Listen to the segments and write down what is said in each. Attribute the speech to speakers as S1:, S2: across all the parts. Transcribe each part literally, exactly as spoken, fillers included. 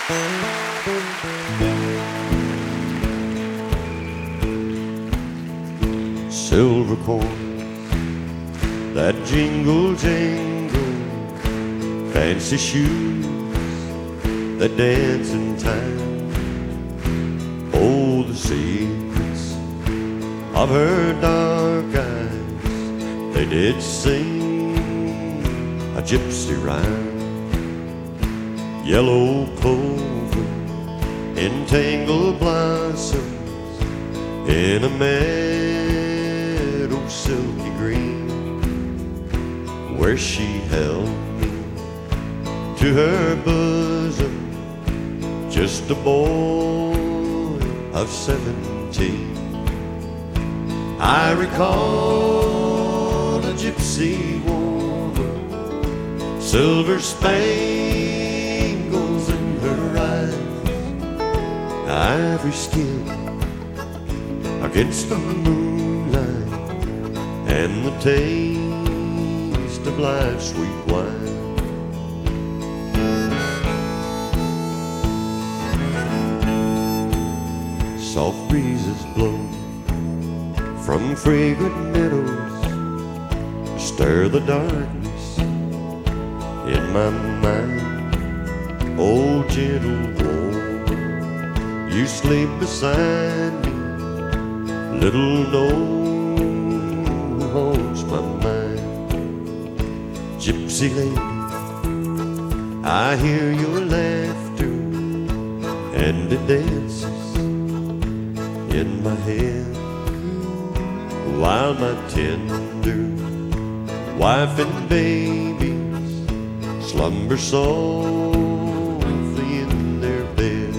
S1: Silver coins that jingle jangle, fancy shoes that dance in time. Oh, the secrets of her dark eyes, they did sing a gypsy rhyme. Yellow clover in tangled blossoms in a meadow silky green, where she held me to her bosom, just a boy of seventeen. I recall a gypsy woman, silver spangles in her eyes, ivory skin against the moonlight, and the taste of life's sweet wine. Soft breezes blow from fragrant meadows, stir the darkness in my mind. Oh, gentle woman, you sleep beside me, little know who haunts my mind. Gypsy lady, I hear your laughter, and it dances in my head, while my tender wife and babies slumber softly in their bed.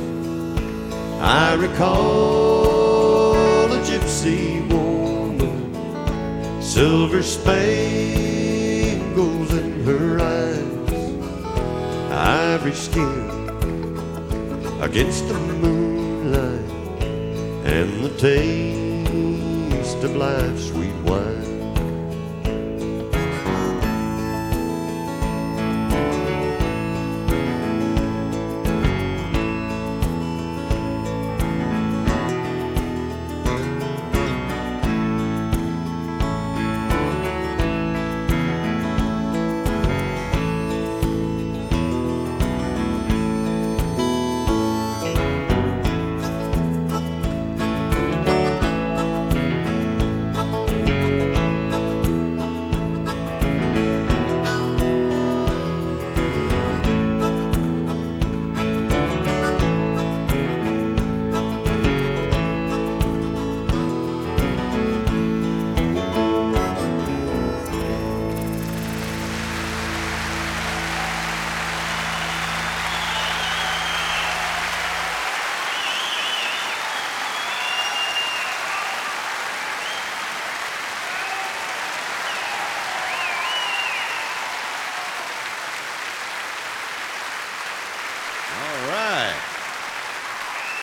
S1: I recall a gypsy woman, silver spangles in her eyes, ivory skin against the moonlight, and the taste of life's sweet wine.